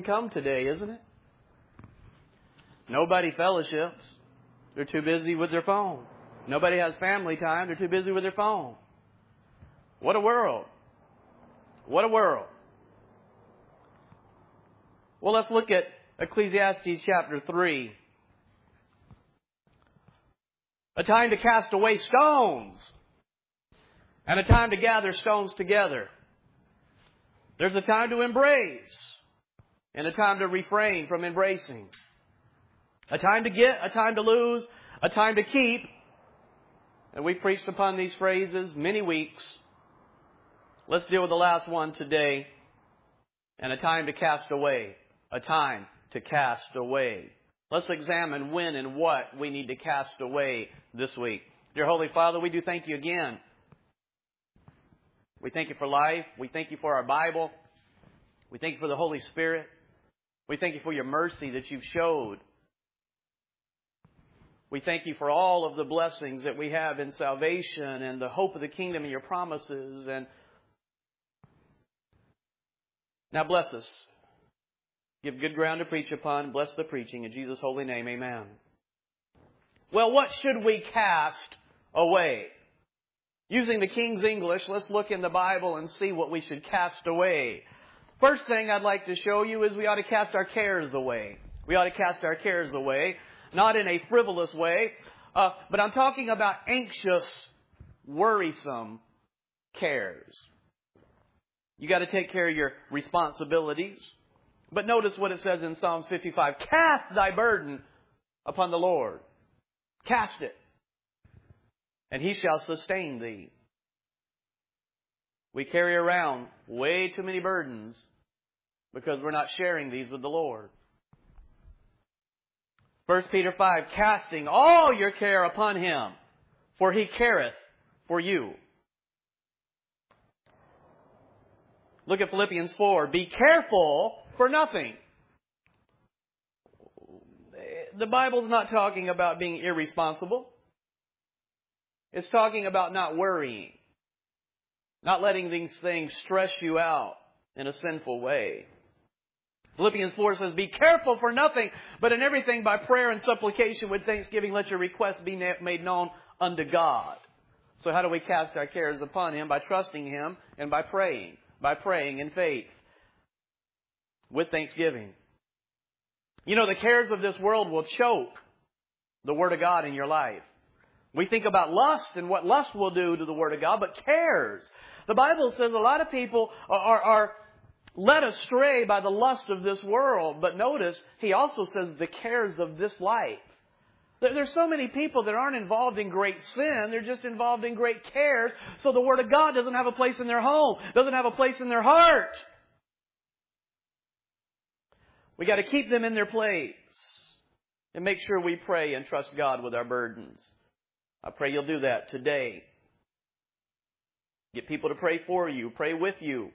come today, isn't it? Nobody fellowships. They're too busy with their phone. Nobody has family time. They're too busy with their phone. What a world. What a world. Well, let's look at Ecclesiastes chapter 3. A time to cast away stones and a time to gather stones together. There's a time to embrace and a time to refrain from embracing. A time to get, a time to lose, a time to keep. And we've preached upon these phrases many weeks. Let's deal with the last one today. And a time to cast away. A time to cast away. Let's examine when and what we need to cast away this week. Dear Holy Father, we do thank you again. We thank you for life. We thank you for our Bible. We thank you for the Holy Spirit. We thank you for your mercy that you've showed. We thank you for all of the blessings that we have in salvation and the hope of the kingdom and your promises. And now bless us. Give good ground to preach upon. Bless the preaching. In Jesus' holy name, amen. Well, what should we cast away? Using the King's English, let's look in the Bible and see what we should cast away. First thing I'd like to show you is we ought to cast our cares away. We ought to cast our cares away. Not in a frivolous way, but I'm talking about anxious, worrisome cares. You got to take care of your responsibilities. But notice what it says in Psalms 55. Cast thy burden upon the Lord. Cast it, and He shall sustain thee. We carry around way too many burdens because we're not sharing these with the Lord. 1 Peter 5, casting all your care upon Him, for He careth for you. Look at Philippians 4. Be careful for nothing. The Bible's not talking about being irresponsible. It's talking about not worrying. Not letting these things stress you out in a sinful way. Philippians 4 says, be careful for nothing, but in everything by prayer and supplication with thanksgiving let your requests be made known unto God. So how do we cast our cares upon Him? By trusting Him and by praying. By praying in faith. With thanksgiving. You know, the cares of this world will choke the Word of God in your life. We think about lust and what lust will do to the Word of God, but cares. The Bible says a lot of people are led astray by the lust of this world. But notice, He also says the cares of this life. There's so many people that aren't involved in great sin. They're just involved in great cares. So the Word of God doesn't have a place in their home. Doesn't have a place in their heart. We got to keep them in their place. And make sure we pray and trust God with our burdens. I pray you'll do that today. Get people to pray for you. Pray with you.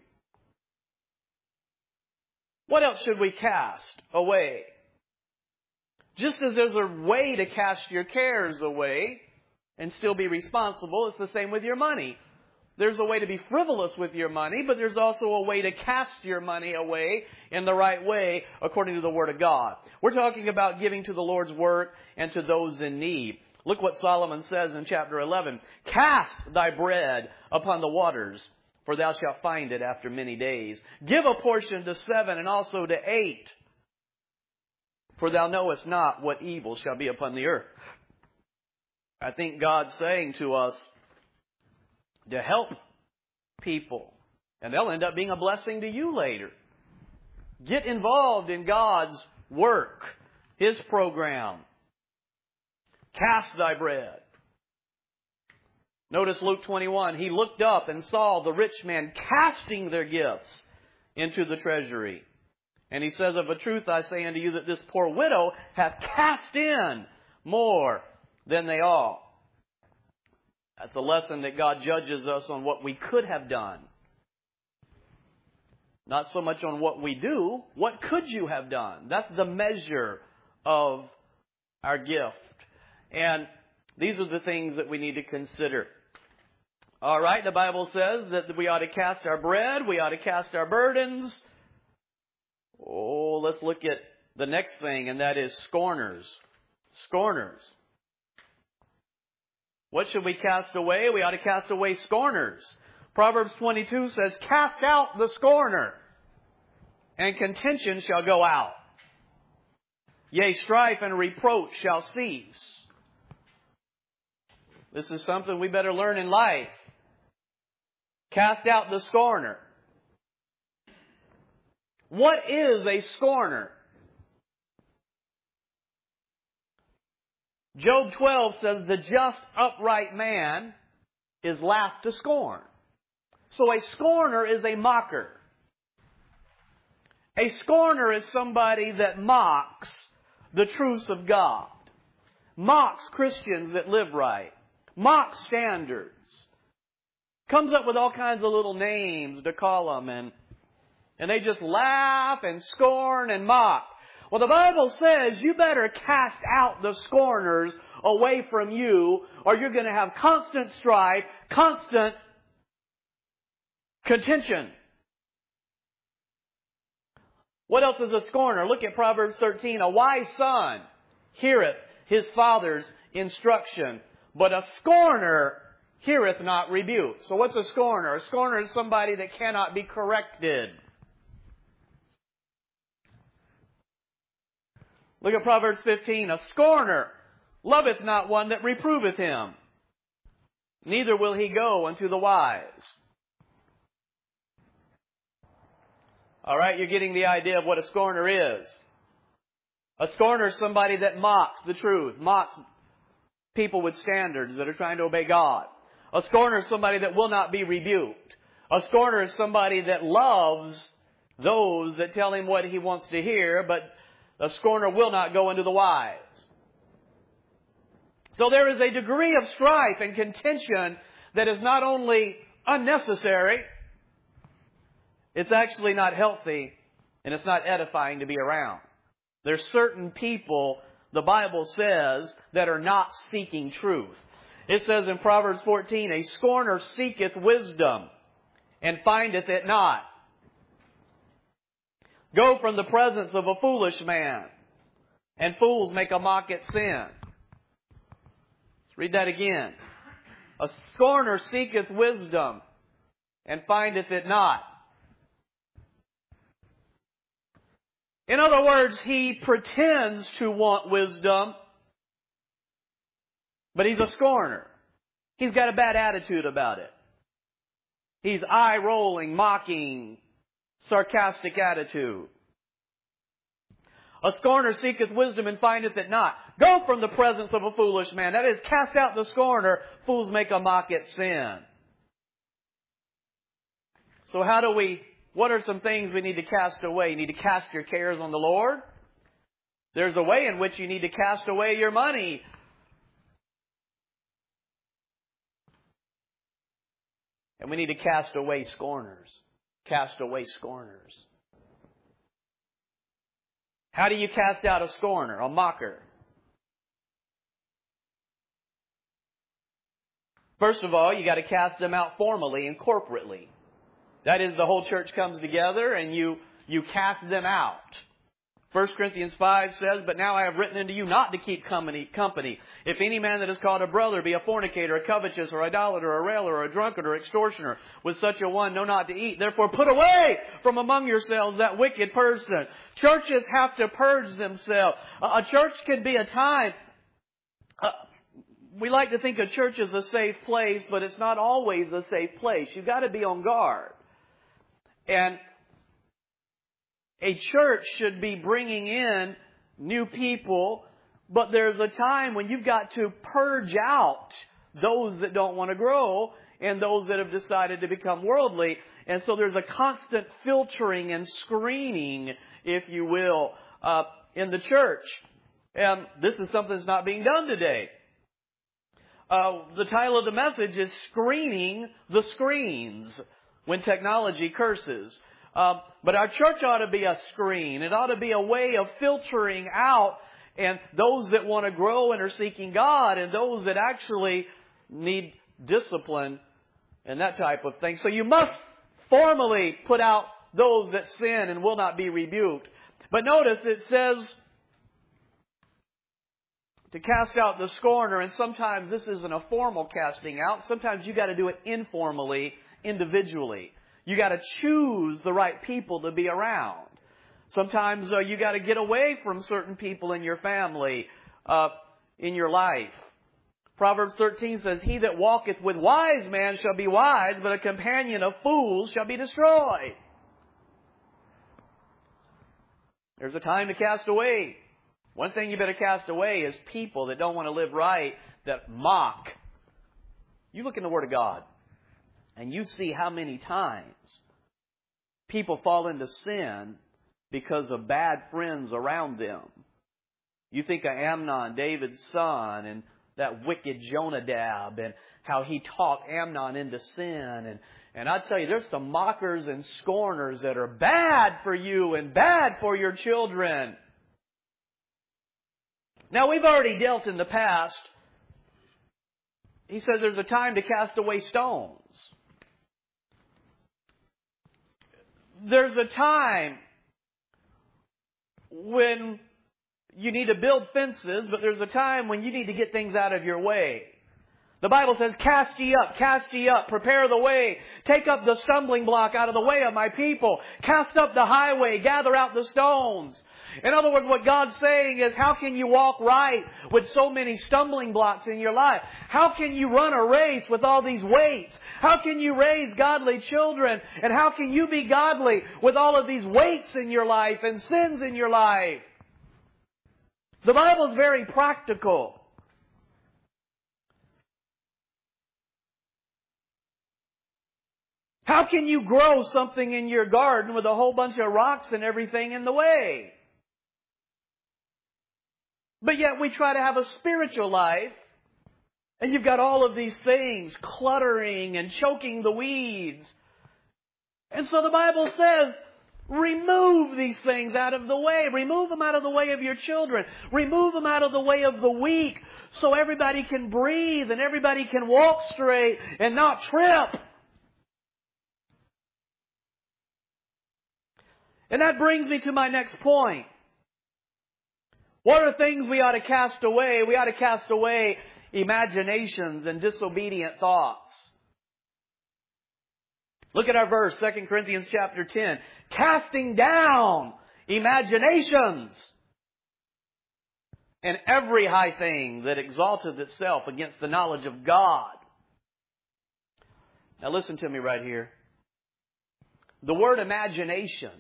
What else should we cast away? Just as there's a way to cast your cares away and still be responsible, it's the same with your money. There's a way to be frivolous with your money, but there's also a way to cast your money away in the right way according to the Word of God. We're talking about giving to the Lord's work and to those in need. Look what Solomon says in chapter 11. Cast thy bread upon the waters, for thou shalt find it after many days. Give a portion to 7 and also to 8. For thou knowest not what evil shall be upon the earth. I think God's saying to us to help people. And they'll end up being a blessing to you later. Get involved in God's work, His program. Cast thy bread. Notice Luke 21. He looked up and saw the rich man casting their gifts into the treasury. And he says, of a truth I say unto you that this poor widow hath cast in more than they all. That's a lesson that God judges us on what we could have done. Not so much on what we do. What could you have done? That's the measure of our gift. And these are the things that we need to consider. All right, the Bible says that we ought to cast our bread. We ought to cast our burdens. Oh, let's look at the next thing, and that is scorners. Scorners. What should we cast away? We ought to cast away scorners. Proverbs 22 says, cast out the scorner, and contention shall go out. Yea, strife and reproach shall cease. This is something we better learn in life. Cast out the scorner. What is a scorner? Job 12 says, the just upright man is laughed to scorn. So a scorner is a mocker. A scorner is somebody that mocks the truths of God. Mocks Christians that live right. Mocks standards. Comes up with all kinds of little names to call them, and they just laugh and scorn and mock. Well, the Bible says you better cast out the scorners away from you, or you're going to have constant strife, constant contention. What else is a scorner? Look at Proverbs 13. A wise son heareth his father's instruction, but a scorner heareth not rebuke. So what's a scorner? A scorner is somebody that cannot be corrected. Look at Proverbs 15. A scorner loveth not one that reproveth him, neither will he go unto the wise. All right, you're getting the idea of what a scorner is. A scorner is somebody that mocks the truth, mocks people with standards that are trying to obey God. A scorner is somebody that will not be rebuked. A scorner is somebody that loves those that tell him what he wants to hear, but a scorner will not go into the wise. So there is a degree of strife and contention that is not only unnecessary, it's actually not healthy, and it's not edifying to be around. There's certain people, the Bible says, that are not seeking truth. It says in Proverbs 14, a scorner seeketh wisdom, and findeth it not. Go from the presence of a foolish man, and fools make a mock at sin. Let's read that again. A scorner seeketh wisdom, and findeth it not. In other words, he pretends to want wisdom, but he's a scorner. He's got a bad attitude about it. He's eye-rolling, mocking, sarcastic attitude. A scorner seeketh wisdom and findeth it not. Go from the presence of a foolish man. That is, cast out the scorner. Fools make a mock at sin. So what are some things we need to cast away? You need to cast your cares on the Lord. There's a way in which you need to cast away your money. And we need to cast away scorners. Cast away scorners. How do you cast out a scorner, a mocker? First of all, you got to cast them out formally and corporately. That is, the whole church comes together and you cast them out. 1 Corinthians 5 says, but now I have written unto you not to keep company. If any man that is called a brother be a fornicator, a covetous, or idolater, or a railer, or a drunkard, or extortioner, with such a one know not to eat. Therefore put away from among yourselves that wicked person. Churches have to purge themselves. A church can be a time. We like to think a church is a safe place, but it's not always a safe place. You've got to be on guard. And a church should be bringing in new people, but there's a time when you've got to purge out those that don't want to grow and those that have decided to become worldly. And so there's a constant filtering and screening, if you will, in the church. And this is something that's not being done today. The title of the message is Screening the Screens when Technology Curses. But our church ought to be a screen. It ought to be a way of filtering out and those that want to grow and are seeking God and those that actually need discipline and that type of thing. So you must formally put out those that sin and will not be rebuked. But notice it says to cast out the scorner, and sometimes this isn't a formal casting out. Sometimes you got to do it informally, individually. You got to choose the right people to be around. Sometimes you got to get away from certain people in your family, in your life. Proverbs 13 says, "He that walketh with wise men shall be wise, but a companion of fools shall be destroyed." There's a time to cast away. One thing you better cast away is people that don't want to live right, that mock. You look in the Word of God, and you see how many times people fall into sin because of bad friends around them. You think of Amnon, David's son, and that wicked Jonadab, and how he talked Amnon into sin. And I tell you, there's some mockers and scorners that are bad for you and bad for your children. Now, we've already dealt in the past. He says there's a time to cast away stones. There's a time when you need to build fences, but there's a time when you need to get things out of your way. The Bible says, cast ye up, prepare the way, take up the stumbling block out of the way of my people, cast up the highway, gather out the stones. In other words, what God's saying is, how can you walk right with so many stumbling blocks in your life? How can you run a race with all these weights? How can you raise godly children? And how can you be godly with all of these weights in your life and sins in your life? The Bible is very practical. How can you grow something in your garden with a whole bunch of rocks and everything in the way? But yet we try to have a spiritual life, and you've got all of these things cluttering and choking the weeds. And so the Bible says, remove these things out of the way. Remove them out of the way of your children. Remove them out of the way of the weak, so everybody can breathe and everybody can walk straight and not trip. And that brings me to my next point. What are things we ought to cast away? We ought to cast away imaginations and disobedient thoughts. Look at our verse, 2 Corinthians chapter 10. Casting down imaginations and every high thing that exalteth itself against the knowledge of God. Now listen to me right here. The word imagination,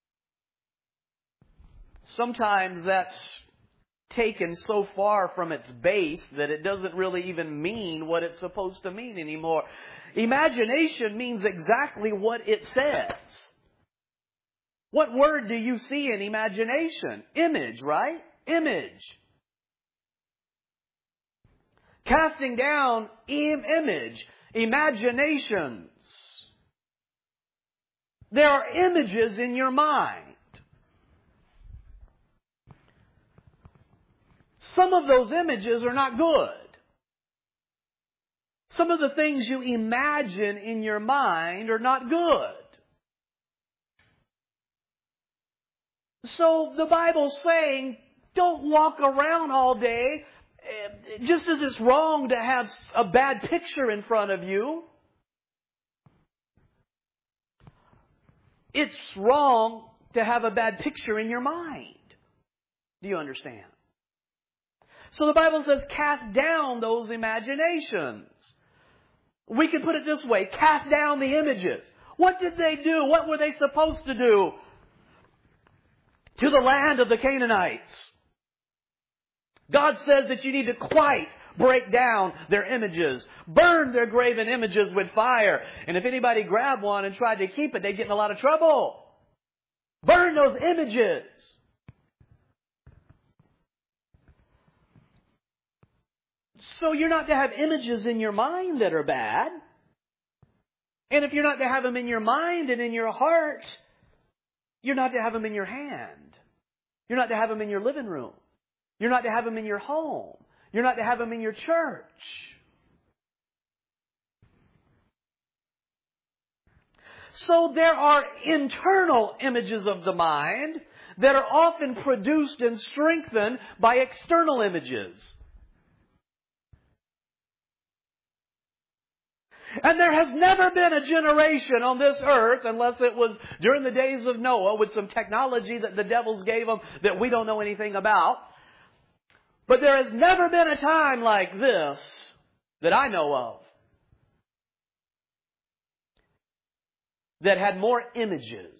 sometimes that's taken so far from its base that it doesn't really even mean what it's supposed to mean anymore. Imagination means exactly what it says. What word do you see in imagination? Image, right? Image. Casting down image, imaginations. There are images in your mind. Some of those images are not good. Some of the things you imagine in your mind are not good. So the Bible's saying, don't walk around all day, just as it's wrong to have a bad picture in front of you. It's wrong to have a bad picture in your mind. Do you understand? So the Bible says, cast down those imaginations. We can put it this way, cast down the images. What did they do? What were they supposed to do to the land of the Canaanites? God says that you need to quite break down their images, burn their graven images with fire. And if anybody grabbed one and tried to keep it, they'd get in a lot of trouble. Burn those images. So you're not to have images in your mind that are bad. And if you're not to have them in your mind and in your heart, you're not to have them in your hand. You're not to have them in your living room. You're not to have them in your home. You're not to have them in your church. So there are internal images of the mind that are often produced and strengthened by external images. And there has never been a generation on this earth, unless it was during the days of Noah with some technology that the devils gave them that we don't know anything about. But there has never been a time like this that I know of that had more images.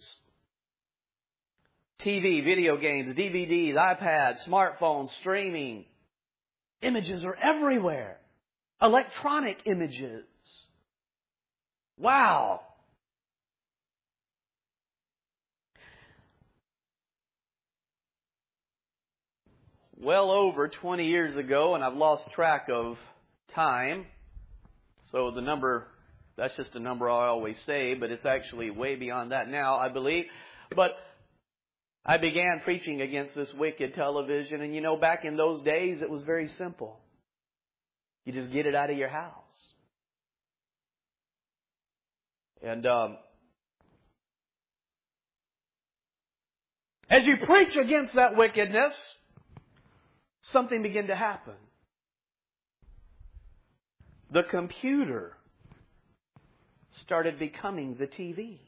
TV, video games, DVDs, iPads, smartphones, streaming. Images are everywhere. Electronic images. Wow. Well over 20 years ago, and I've lost track of time, so the number, that's just a number I always say, but it's actually way beyond that now, I believe. But I began preaching against this wicked television, and you know, back in those days, it was very simple. You just get it out of your house. And as you preach against that wickedness, something began to happen. The computer started becoming the TV.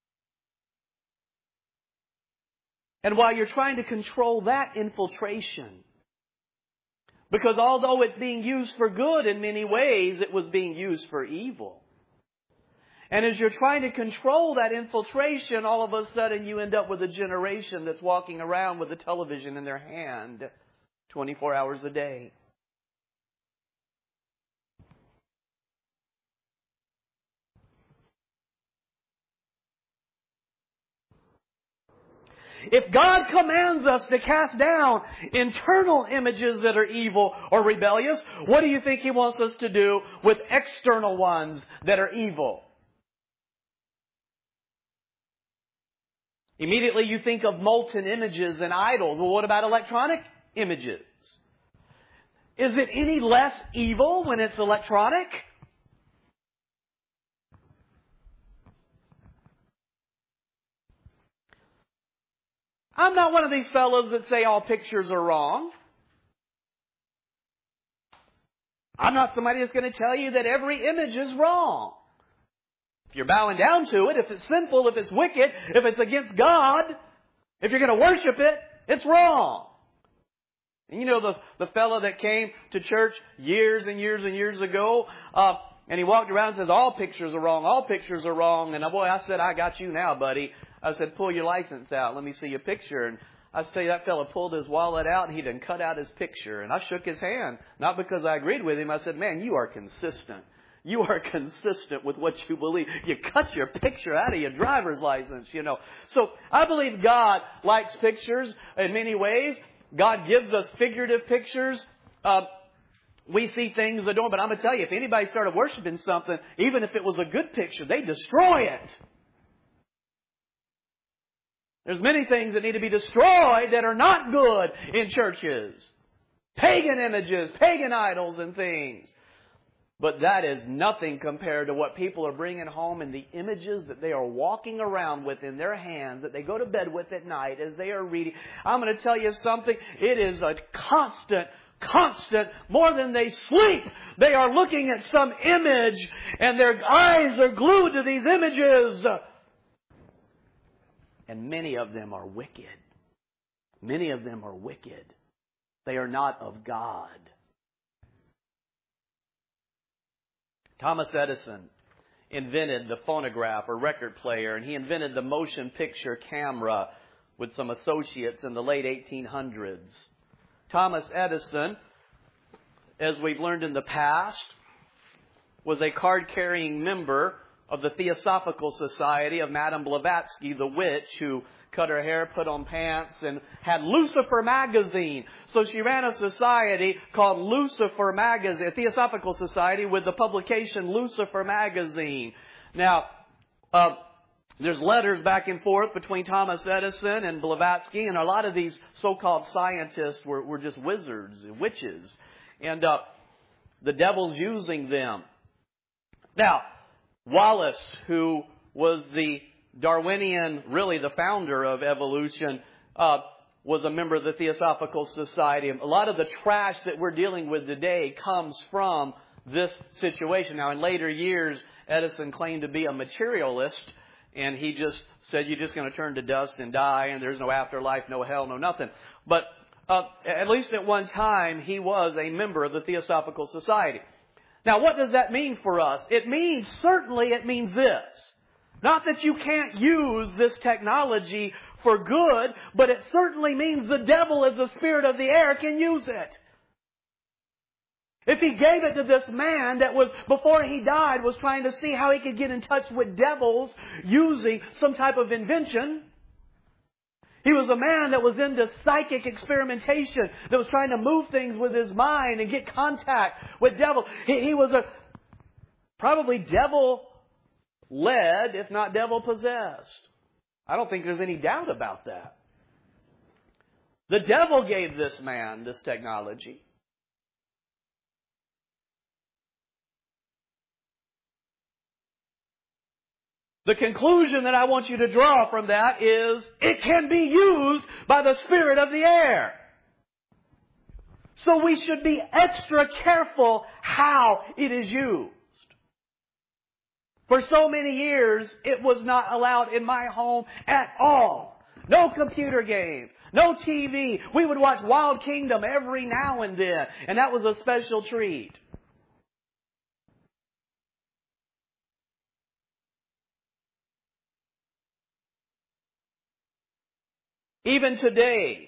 And while you're trying to control that infiltration, because although it's being used for good in many ways, it was being used for evil. And as you're trying to control that infiltration, all of a sudden you end up with a generation that's walking around with a television in their hand 24 hours a day. If God commands us to cast down internal images that are evil or rebellious, what do you think He wants us to do with external ones that are evil? Immediately you think of molten images and idols. Well, what about electronic images? Is it any less evil when it's electronic? I'm not one of these fellows that say all pictures are wrong. I'm not somebody that's going to tell you that every image is wrong. If you're bowing down to it, if it's sinful, if it's wicked, if it's against God, if you're going to worship it, it's wrong. And you know the fellow that came to church years and years and years ago, and he walked around and says, all pictures are wrong, all pictures are wrong. And boy, I said, I got you now, buddy. I said, pull your license out. Let me see your picture. And I say that fellow pulled his wallet out and he done cut out his picture. And I shook his hand, not because I agreed with him. I said, man, you are consistent. You are consistent with what you believe. You cut your picture out of your driver's license, you know. So I believe God likes pictures in many ways. God gives us figurative pictures. We see things that don't. But I'm going to tell you, if anybody started worshiping something, even if it was a good picture, they destroy it. There's many things that need to be destroyed that are not good in churches. Pagan images, pagan idols and things. But that is nothing compared to what people are bringing home and the images that they are walking around with in their hands, that they go to bed with at night as they are reading. I'm going to tell you something. It is a constant, more than they sleep. They are looking at some image and their eyes are glued to these images. And many of them are wicked. Many of them are wicked. They are not of God. Thomas Edison invented the phonograph or record player, and he invented the motion picture camera with some associates in the late 1800s. Thomas Edison, as we've learned in the past, was a card-carrying member of the Theosophical Society of Madame Blavatsky, the witch who cut her hair, put on pants, and had Lucifer magazine. So she ran a society called Lucifer Magazine, a Theosophical Society with the publication Lucifer Magazine. Now, there's letters back and forth between Thomas Edison and Blavatsky, and a lot of these so-called scientists were just wizards and witches. And the devil's using them. Now, Wallace, who was the Darwinian, really the founder of evolution, was a member of the Theosophical Society. A lot of the trash that we're dealing with today comes from this situation. Now, in later years, Edison claimed to be a materialist, and he just said you're just going to turn to dust and die, and there's no afterlife, no hell, no nothing. But at least at one time, he was a member of the Theosophical Society. Now, what does that mean for us? It means this. Not that you can't use this technology for good, but it certainly means the devil, as the spirit of the air, can use it. If he gave it to this man that was, before he died, was trying to see how he could get in touch with devils using some type of invention. He was a man that was into psychic experimentation, that was trying to move things with his mind and get contact with devils. He was probably devil-led, if not devil-possessed. I don't think there's any doubt about that. The devil gave this man this technology. The conclusion that I want you to draw from that is it can be used by the spirit of the air. So we should be extra careful how it is used. For so many years, it was not allowed in my home at all. No computer games, no TV. We would watch Wild Kingdom every now and then, and that was a special treat. Even today,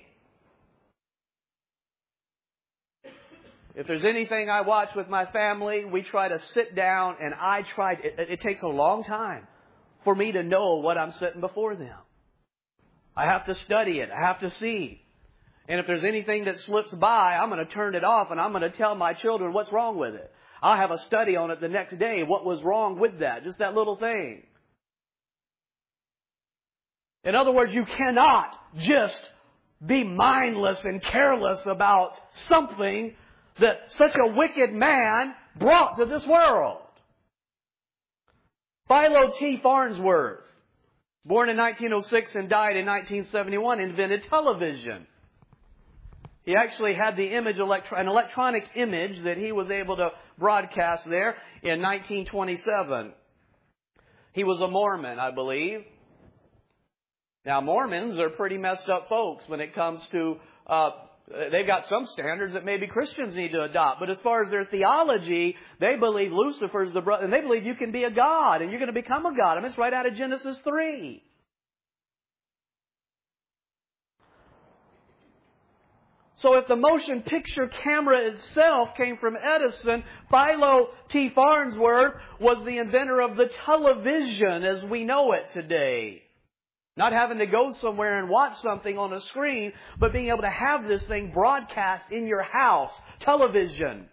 if there's anything I watch with my family, we try to sit down and it takes a long time for me to know what I'm sitting before them. I have to study it. I have to see. And if there's anything that slips by, I'm going to turn it off and I'm going to tell my children what's wrong with it. I'll have a study on it the next day. What was wrong with that? Just that little thing. In other words, you cannot just be mindless and careless about something that such a wicked man brought to this world. Philo T. Farnsworth, born in 1906 and died in 1971, invented television. He actually had the image, an electronic image that he was able to broadcast there in 1927. He was a Mormon, I believe. Now, Mormons are pretty messed up folks when it comes to, they've got some standards that maybe Christians need to adopt. But as far as their theology, they believe Lucifer's the brother, and they believe you can be a god, and you're going to become a god. I mean, it's right out of Genesis 3. So if the motion picture camera itself came from Edison, Philo T. Farnsworth was the inventor of the television as we know it today. Not having to go somewhere and watch something on a screen, but being able to have this thing broadcast in your house. Television.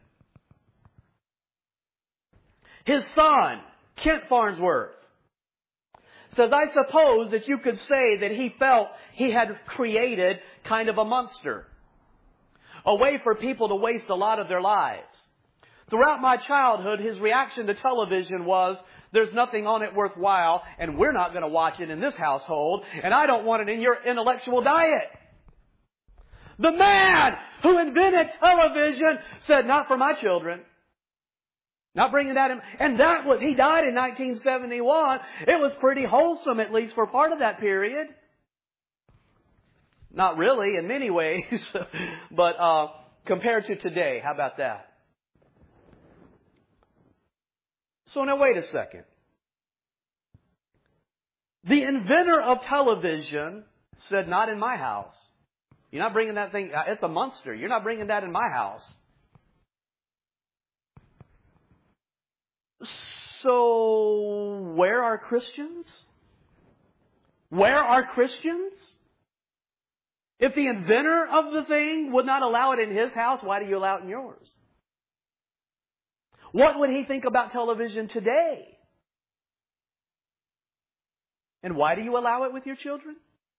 His son, Kent Farnsworth, says, I suppose that you could say that he felt he had created kind of a monster. A way for people to waste a lot of their lives. Throughout my childhood, his reaction to television was, there's nothing on it worthwhile, and we're not going to watch it in this household, and I don't want it in your intellectual diet. The man who invented television said, not for my children. Not bringing that in. And he died in 1971. It was pretty wholesome, at least for part of that period. Not really, in many ways, but compared to today, how about that? So now wait a second. The inventor of television said, not in my house. You're not bringing that thing, it's a monster. You're not bringing that in my house. So, where are Christians? Where are Christians? If the inventor of the thing would not allow it in his house, why do you allow it in yours? What would he think about television today? And why do you allow it with your children?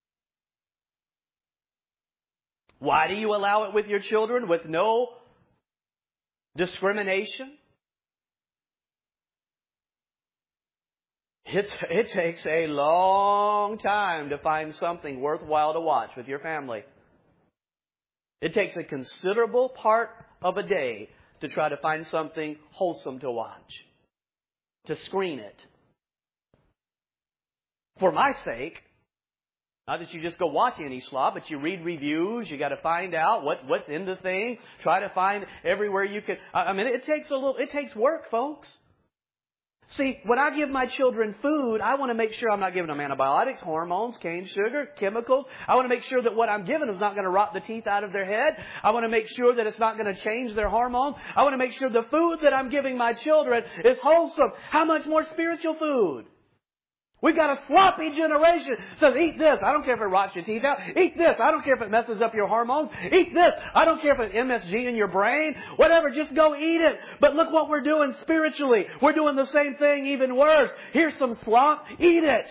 Why do you allow it with your children with no discrimination? It takes a long time to find something worthwhile to watch with your family. It takes a considerable part of a day to try to find something wholesome to watch, to screen it. For my sake, not that you just go watch any slop, but you read reviews. You got to find out what's in the thing. Try to find everywhere you can. I mean, it takes work, folks. See, when I give my children food, I want to make sure I'm not giving them antibiotics, hormones, cane sugar, chemicals. I want to make sure that what I'm giving them is not going to rot the teeth out of their head. I want to make sure that it's not going to change their hormones. I want to make sure the food that I'm giving my children is wholesome. How much more spiritual food? We've got a sloppy generation that says, eat this. I don't care if it rots your teeth out. Eat this. I don't care if it messes up your hormones. Eat this. I don't care if it's MSG in your brain. Whatever. Just go eat it. But look what we're doing spiritually. We're doing the same thing, even worse. Here's some slop. Eat it.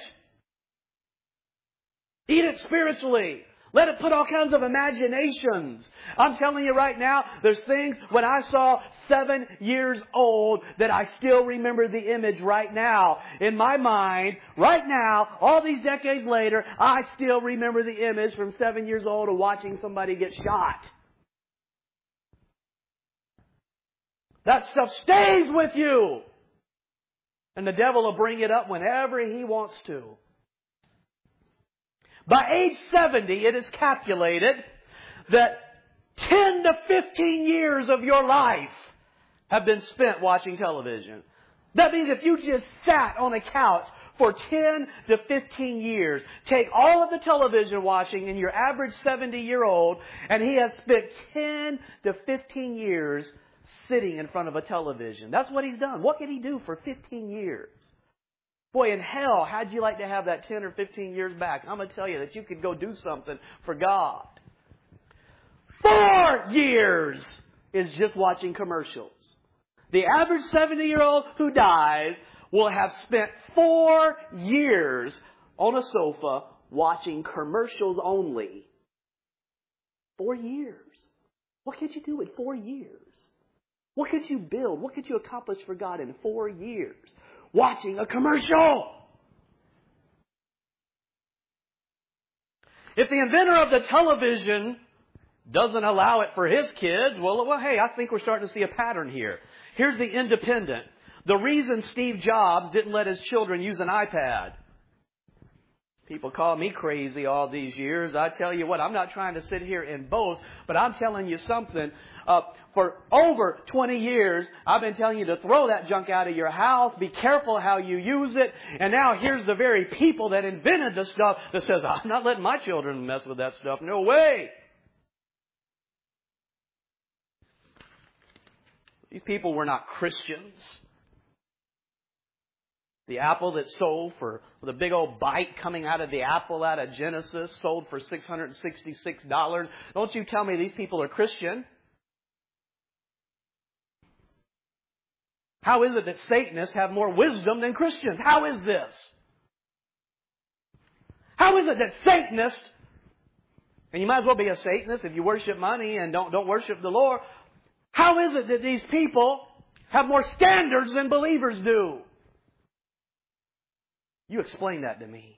Eat it spiritually. Let it put all kinds of imaginations. I'm telling you right now, there's things when I saw 7 years old that I still remember the image right now. In my mind, right now, all these decades later, I still remember the image from 7 years old of watching somebody get shot. That stuff stays with you. And the devil will bring it up whenever he wants to. By age 70, it is calculated that 10 to 15 years of your life have been spent watching television. That means if you just sat on a couch for 10 to 15 years, take all of the television watching in your average 70-year-old, and he has spent 10 to 15 years sitting in front of a television. That's what he's done. What could he do for 15 years? Boy, in hell, how'd you like to have that 10 or 15 years back? I'm going to tell you that you could go do something for God. 4 years is just watching commercials. The average 70-year-old who dies will have spent 4 years on a sofa watching commercials only. 4 years. What could you do in 4 years? What could you build? What could you accomplish for God in 4 years? Watching a commercial. If the inventor of the television doesn't allow it for his kids, well, hey, I think we're starting to see a pattern here. Here's the Independent. The reason Steve Jobs didn't let his children use an iPad. People call me crazy all these years. I tell you what, I'm not trying to sit here and boast, but I'm telling you something. For over 20 years, I've been telling you to throw that junk out of your house. Be careful how you use it. And now here's the very people that invented the stuff that says, I'm not letting my children mess with that stuff. No way. These people were not Christians. The apple that sold for the big old bite coming out of the apple out of Genesis sold for $666. Don't you tell me these people are Christian. How is it that Satanists have more wisdom than Christians? How is this? How is it that Satanists, and you might as well be a Satanist if you worship money and don't worship the Lord. How is it that these people have more standards than believers do? You explain that to me.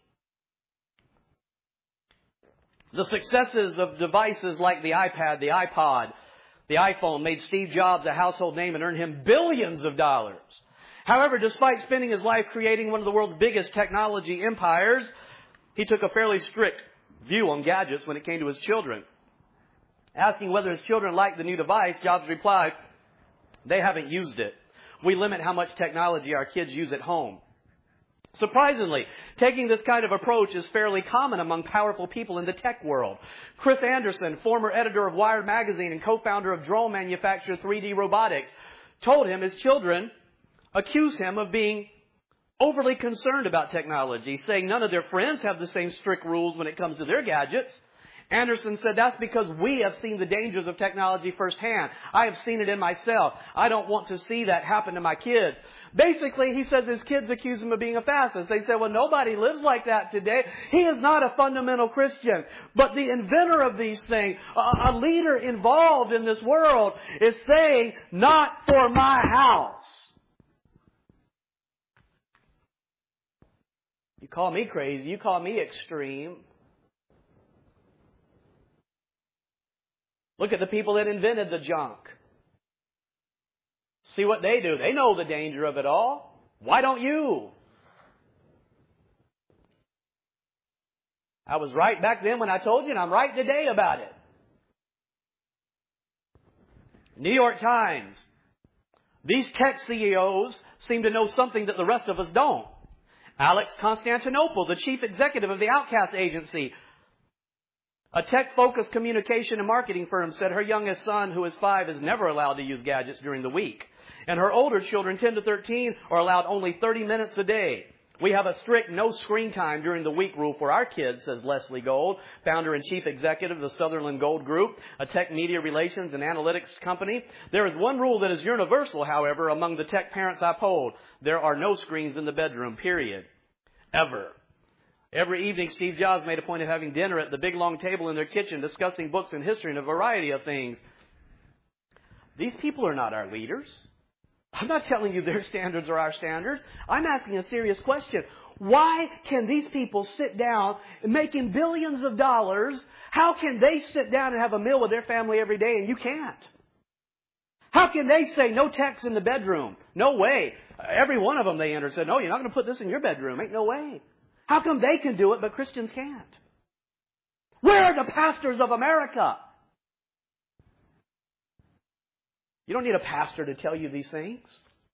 The successes of devices like the iPad, the iPod, the iPhone made Steve Jobs a household name and earned him billions of dollars. However, despite spending his life creating one of the world's biggest technology empires, he took a fairly strict view on gadgets when it came to his children. Asking whether his children liked the new device, Jobs replied, they haven't used it. We limit how much technology our kids use at home. Surprisingly, taking this kind of approach is fairly common among powerful people in the tech world. Chris Anderson, former editor of Wired magazine and co-founder of drone manufacturer 3D Robotics, told him his children accuse him of being overly concerned about technology, saying none of their friends have the same strict rules when it comes to their gadgets. Anderson said, that's because we have seen the dangers of technology firsthand. I have seen it in myself. I don't want to see that happen to my kids. Basically, he says his kids accuse him of being a fascist. They say, well, nobody lives like that today. He is not a fundamental Christian. But the inventor of these things, a leader involved in this world, is saying, not for my house. You call me crazy. You call me extreme. Look at the people that invented the junk. See what they do. They know the danger of it all. Why don't you? I was right back then when I told you, and I'm right today about it. New York Times. These tech CEOs seem to know something that the rest of us don't. Alex Constantinople, the chief executive of the Outcast Agency, a tech-focused communication and marketing firm, said her youngest son, who is 5, is never allowed to use gadgets during the week. And her older children, 10 to 13, are allowed only 30 minutes a day. We have a strict no screen time during the week rule for our kids, says Leslie Gold, founder and chief executive of the Sutherland Gold Group, a tech media relations and analytics company. There is one rule that is universal, however, among the tech parents I polled. There are no screens in the bedroom, period. Ever. Every evening, Steve Jobs made a point of having dinner at the big long table in their kitchen, discussing books and history and a variety of things. These people are not our leaders. I'm not telling you their standards are our standards. I'm asking a serious question. Why can these people sit down making billions of dollars? How can they sit down and have a meal with their family every day and you can't? How can they say no techs in the bedroom? No way. Every one of them they entered said, no, you're not going to put this in your bedroom. Ain't no way. How come they can do it but Christians can't? Where are the pastors of America? You don't need a pastor to tell you these things.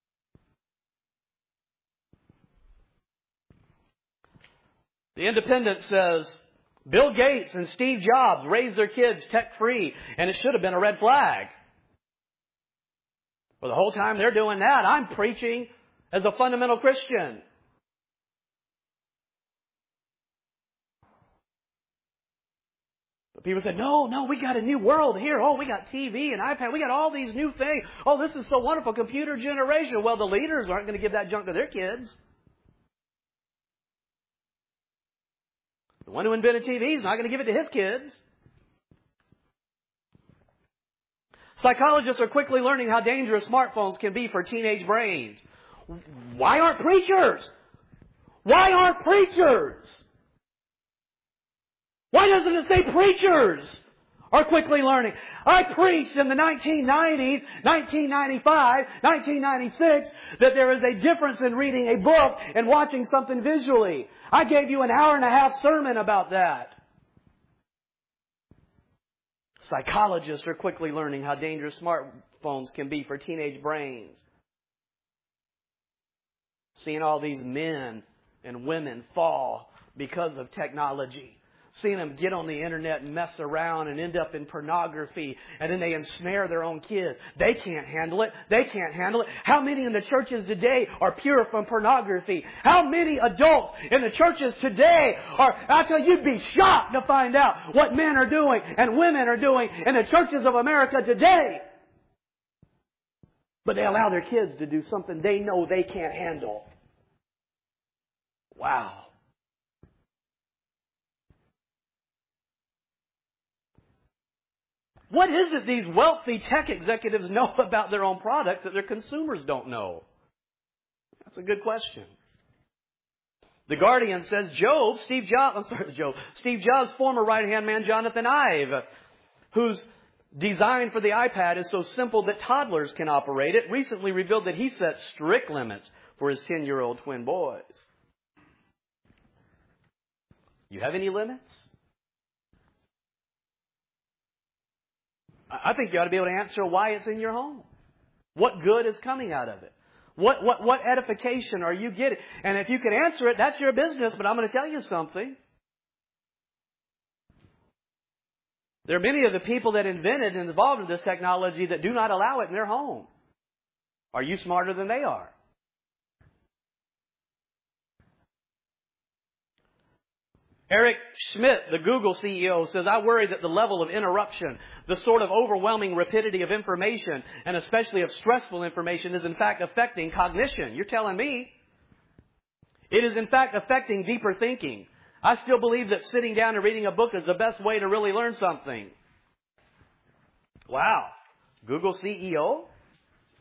The Independent says, Bill Gates and Steve Jobs raised their kids tech-free, and it should have been a red flag. Well, the whole time they're doing that, I'm preaching as a fundamental Christian. But people said, no, we got a new world here. Oh, we got TV and iPad. We got all these new things. Oh, this is so wonderful. Computer generation. Well, the leaders aren't going to give that junk to their kids. The one who invented TV is not going to give it to his kids. Psychologists are quickly learning how dangerous smartphones can be for teenage brains. Why aren't preachers? Why aren't preachers? Why doesn't it say preachers are quickly learning? I preached in the 1990s, 1995, 1996 that there is a difference in reading a book and watching something visually. I gave you an hour-and-a-half sermon about that. Psychologists are quickly learning how dangerous smartphones can be for teenage brains. Seeing all these men and women fall because of technology. Seeing them get on the internet and mess around and end up in pornography, and then they ensnare their own kids. They can't handle it. They can't handle it. How many in the churches today are pure from pornography? How many adults in the churches today are, I tell you, you'd be shocked to find out what men are doing and women are doing in the churches of America today. But they allow their kids to do something they know they can't handle. Wow. What is it these wealthy tech executives know about their own products that their consumers don't know? That's a good question. The Guardian says Steve Jobs' former right-hand man, Jonathan Ive, whose design for the iPad is so simple that toddlers can operate it, recently revealed that he set strict limits for his 10-year-old twin boys. You have any limits? I think you ought to be able to answer why it's in your home. What good is coming out of it? What edification are you getting? And if you can answer it, that's your business, but I'm going to tell you something. There are many of the people that invented and involved in this technology that do not allow it in their home. Are you smarter than they are? Eric Schmidt, the Google CEO, says, I worry that the level of interruption, the sort of overwhelming rapidity of information, and especially of stressful information, is in fact affecting cognition. You're telling me? It is in fact affecting deeper thinking. I still believe that sitting down and reading a book is the best way to really learn something. Wow. Google CEO?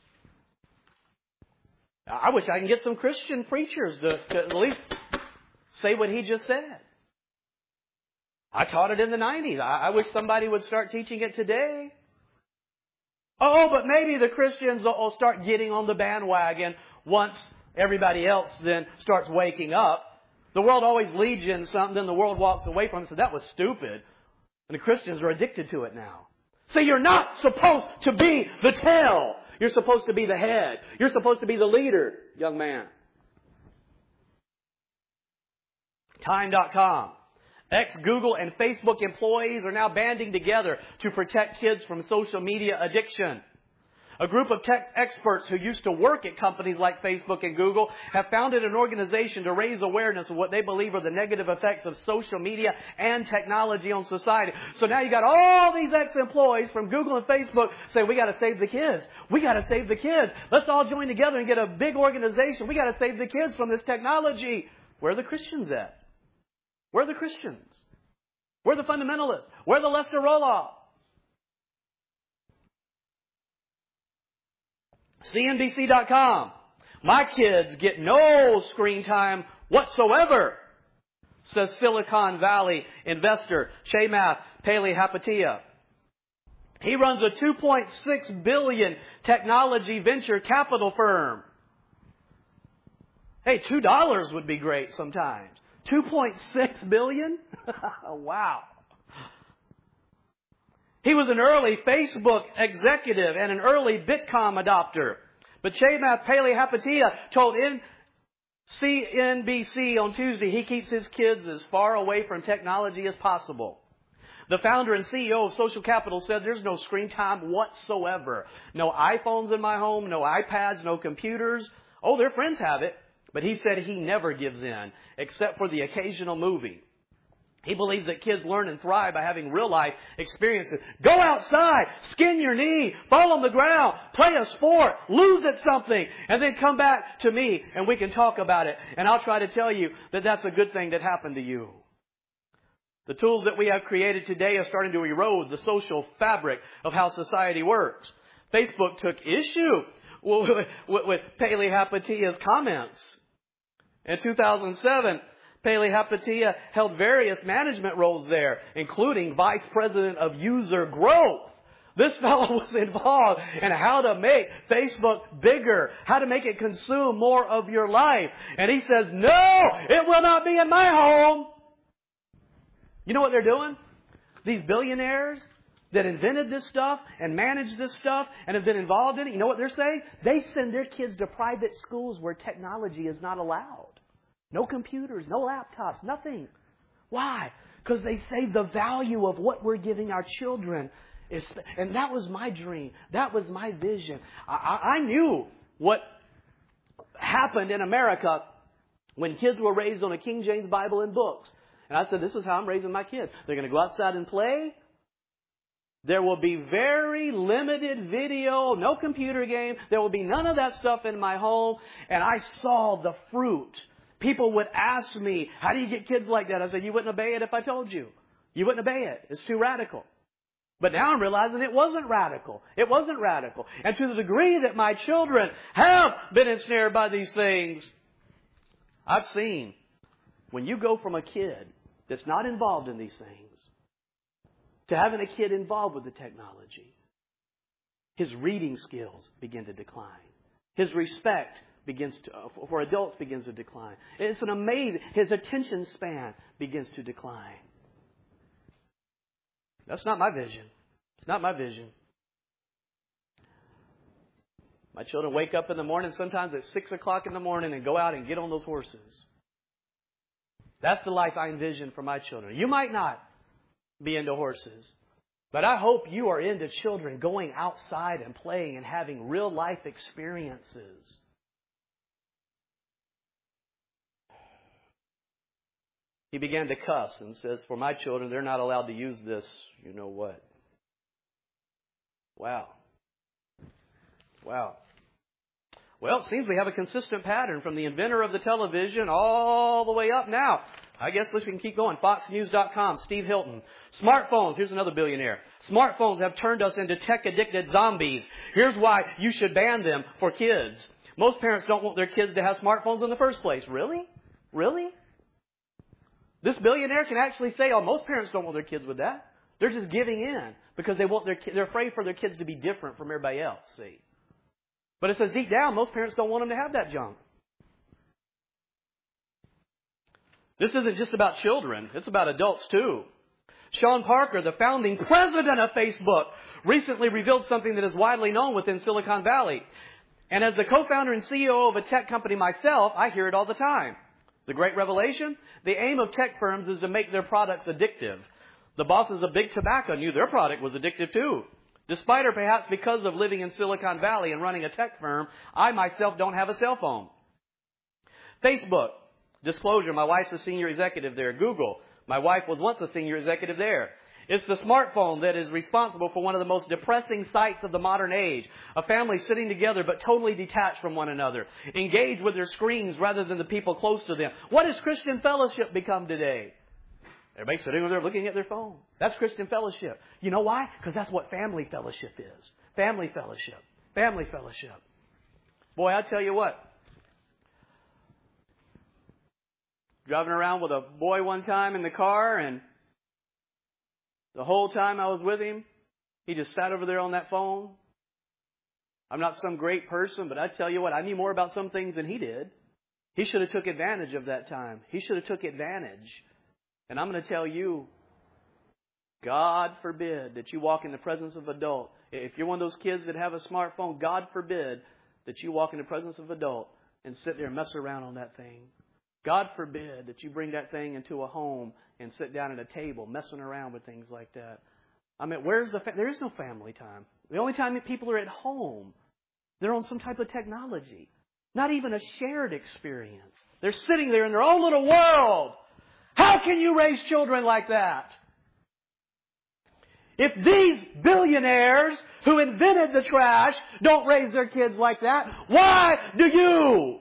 I wish I can get some Christian preachers to at least say what he just said. I taught it in the 90s. I wish somebody would start teaching it today. Oh, but maybe the Christians will start getting on the bandwagon once everybody else then starts waking up. The world always leads you in something, then the world walks away from it. So that was stupid. And the Christians are addicted to it now. So you're not supposed to be the tail. You're supposed to be the head. You're supposed to be the leader, young man. Time.com. Ex-Google and Facebook employees are now banding together to protect kids from social media addiction. A group of tech experts who used to work at companies like Facebook and Google have founded an organization to raise awareness of what they believe are the negative effects of social media and technology on society. So now you got all these ex-employees from Google and Facebook saying, we got to save the kids. We got to save the kids. Let's all join together and get a big organization. We got to save the kids from this technology. Where are the Christians at? Where are the Christians? Where are the fundamentalists? Where are the Lester Roloffs? CNBC.com. My kids get no screen time whatsoever, says Silicon Valley investor Chamath Palihapitiya. He runs a $2.6 billion technology venture capital firm. Hey, $2 would be great sometimes. $2.6 billion? Wow. He was an early Facebook executive and an early Bitcoin adopter. But Chamath Palihapitiya told CNBC on Tuesday he keeps his kids as far away from technology as possible. The founder and CEO of Social Capital said there's no screen time whatsoever. No iPhones in my home, no iPads, no computers. Oh, their friends have it. But he said he never gives in, except for the occasional movie. He believes that kids learn and thrive by having real-life experiences. Go outside, skin your knee, fall on the ground, play a sport, lose at something, and then come back to me and we can talk about it. And I'll try to tell you that that's a good thing that happened to you. The tools that we have created today are starting to erode the social fabric of how society works. Facebook took issue with Palihapitiya's comments. In 2007, Palihapitiya held various management roles there, including Vice President of User Growth. This fellow was involved in how to make Facebook bigger, how to make it consume more of your life. And he says, no, it will not be in my home. You know what they're doing? These billionaires that invented this stuff and managed this stuff and have been involved in it, you know what they're saying? They send their kids to private schools where technology is not allowed. No computers, no laptops, nothing. Why? Because they say the value of what we're giving our children is, and that was my dream. That was my vision. I knew what happened in America when kids were raised on a King James Bible and books. And I said, this is how I'm raising my kids. They're going to go outside and play. There will be very limited video, no computer game. There will be none of that stuff in my home. And I saw the fruit. People would ask me, how do you get kids like that? I said, you wouldn't obey it if I told you. You wouldn't obey it. It's too radical. But now I'm realizing it wasn't radical. It wasn't radical. And to the degree that my children have been ensnared by these things, I've seen when you go from a kid that's not involved in these things to having a kid involved with the technology, his reading skills begin to decline. His respect for adults begins to decline. It's an amazing, his attention span begins to decline. That's not my vision. It's not my vision. My children wake up in the morning, sometimes at 6 o'clock in the morning, and go out and get on those horses. That's the life I envision for my children. You might not be into horses, but I hope you are into children going outside and playing and having real life experiences. He began to cuss and says, for my children, they're not allowed to use this, you know what. Wow. Wow. Well, it seems we have a consistent pattern from the inventor of the television all the way up now. I guess we can keep going. FoxNews.com, Steve Hilton. Smartphones, here's another billionaire. Smartphones have turned us into tech-addicted zombies. Here's why you should ban them for kids. Most parents don't want their kids to have smartphones in the first place. Really? Really? This billionaire can actually say, oh, most parents don't want their kids with that. They're just giving in because they're afraid for their kids to be different from everybody else, see. But it says deep down, most parents don't want them to have that junk. This isn't just about children. It's about adults too. Sean Parker, the founding president of Facebook, recently revealed something that is widely known within Silicon Valley. And as the co-founder and CEO of a tech company myself, I hear it all the time. The great revelation? The aim of tech firms is to make their products addictive. The bosses of Big Tobacco knew their product was addictive too. Despite or perhaps because of living in Silicon Valley and running a tech firm, I myself don't have a cell phone. Facebook. Disclosure, my wife's a senior executive there. Google. My wife was once a senior executive there. It's the smartphone that is responsible for one of the most depressing sights of the modern age. A family sitting together but totally detached from one another. Engaged with their screens rather than the people close to them. What has Christian fellowship become today? Everybody sitting over there looking at their phone. That's Christian fellowship. You know why? Because that's what family fellowship is. Family fellowship. Family fellowship. Boy, I tell you what. Driving around with a boy one time in the car, and the whole time I was with him, he just sat over there on that phone. I'm not some great person, but I tell you what, I knew more about some things than he did. He should have took advantage of that time. He should have took advantage. And I'm going to tell you, God forbid that you walk in the presence of an adult. If you're one of those kids that have a smartphone, God forbid that you walk in the presence of an adult and sit there and mess around on that thing. God forbid that you bring that thing into a home and sit down at a table messing around with things like that. I mean, there is no family time. The only time that people are at home, they're on some type of technology. Not even a shared experience. They're sitting there in their own little world. How can you raise children like that? If these billionaires who invented the trash don't raise their kids like that, why do you?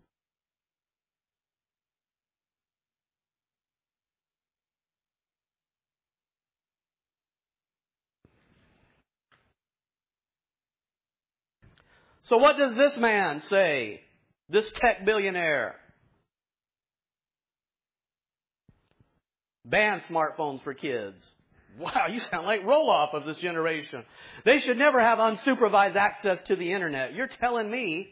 So what does this man say? This tech billionaire. Ban smartphones for kids. Wow, you sound like roll-off of this generation. They should never have unsupervised access to the internet. You're telling me